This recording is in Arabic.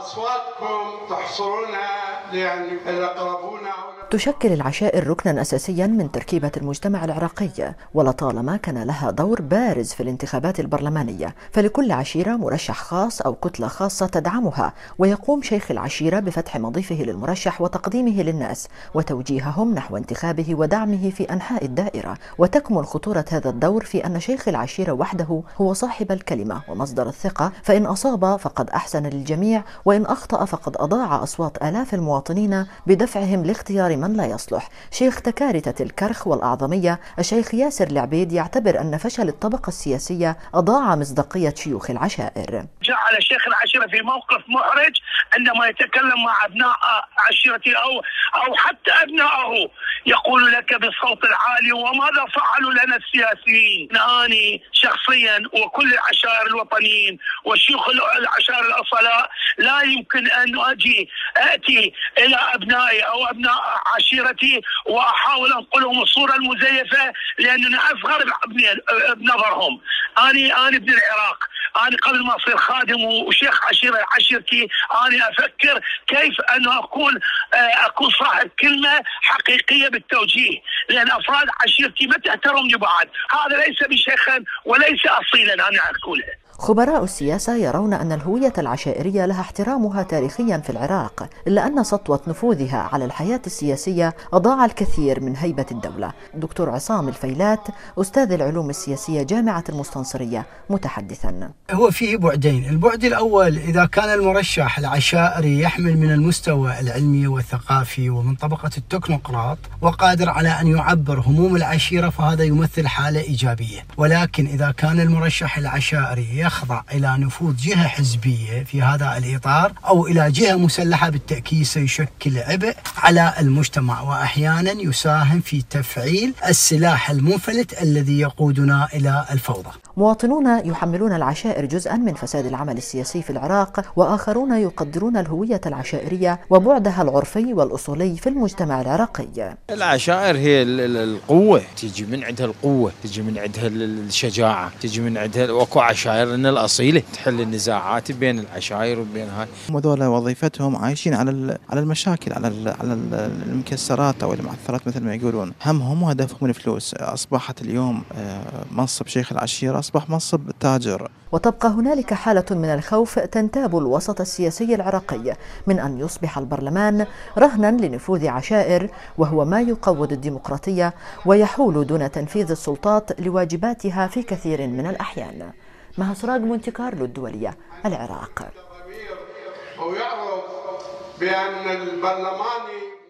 أصواتكم تحصرونها يعني الأقربون. تشكل العشائر ركنا أساسيا من تركيبة المجتمع العراقي، ولطالما كان لها دور بارز في الانتخابات البرلمانية، فلكل عشيرة مرشح خاص أو كتلة خاصة تدعمها، ويقوم شيخ العشيرة بفتح مضيفه للمرشح وتقديمه للناس وتوجيههم نحو انتخابه ودعمه في أنحاء الدائرة. وتكمن خطورة هذا الدور في أن شيخ العشيرة وحده هو صاحب الكلمة ومصدر الثقة، فإن أصاب فقد أحسن للجميع، وإن أخطأ فقد أضاع أصوات آلاف المواطنين بدفعهم لاختيار من لا يصلح. شيخ تكارتة الكرخ والأعظمية الشيخ ياسر العبيد يعتبر أن فشل الطبقة السياسية أضاع مصداقية شيوخ العشائر. جعل شيخ العشيرة في موقف محرج عندما يتكلم مع أبناء عشيرته أو حتى أبنائه، يقول لك بالصوت العالي وماذا فعلوا لنا السياسيين. أنا شخصيا وكل العشائر الوطنيين وشيوخ العشائر الأصلاء لا يمكن أن أتي إلى أبنائي أو أبناء عشيرتي وأحاول أنقلهم الصورة المزيفة، لأننا أصغر بنظرهم. أنا ابن العراق، أنا قبل ما أصير خادم وشيخ عشيرتي أنا أفكر كيف أن أكون صاحب كلمة حقيقية بالتوجيه، لأن أفراد عشيرتي ما تحترمني بعد. هذا ليس بشيخا وليس أصيلا أنا أقوله. خبراء السياسة يرون أن الهوية العشائرية لها احترامها تاريخيا في العراق، إلا أن سطوة نفوذها على الحياة السياسية أضاع الكثير من هيبة الدولة. دكتور عصام الفيلات أستاذ العلوم السياسية جامعة المستنصرية متحدثا: هو فيه بعدين. البعد الأول، إذا كان المرشح العشائري يحمل من المستوى العلمي والثقافي ومن طبقة التكنوقراط وقادر على أن يعبر هموم العشيرة، فهذا يمثل حالة إيجابية. ولكن إذا كان المرشح العشائري يخضع إلى نفوذ جهة حزبية في هذا الإطار أو إلى جهة مسلحة، بالتأكيد سيشكل عبء على المجتمع، وأحيانا يساهم في تفعيل السلاح المنفلت الذي يقودنا إلى الفوضى. مواطنون يحملون العشائر جزءا من فساد العمل السياسي في العراق، وآخرون يقدرون الهوية العشائرية وبعدها العرفي والأصولي في المجتمع العراقي. العشائر هي القوة، تيجي من عندها القوة، تيجي من عندها الشجاعة، تيجي من عندها وأكو عشائر إن الأصيلة تحل النزاعات بين العشائر وبين هاي. وذولا وظيفتهم عايشين على المشاكل، على المكسرات أو المعثرات مثل ما يقولون. همهم وهدفهم الفلوس. أصبحت اليوم منصب شيخ العشيرة أصبح منصب تاجر. وتبقى هنالك حالة من الخوف تنتاب الوسط السياسي العراقي من أن يصبح البرلمان رهنا لنفوذ عشائر، وهو ما يقوض الديمقراطية ويحول دون تنفيذ السلطات لواجباتها في كثير من الأحيان. مها سراج، مونتي كارلو الدولية، العراق. ويعرف بأن البرلمان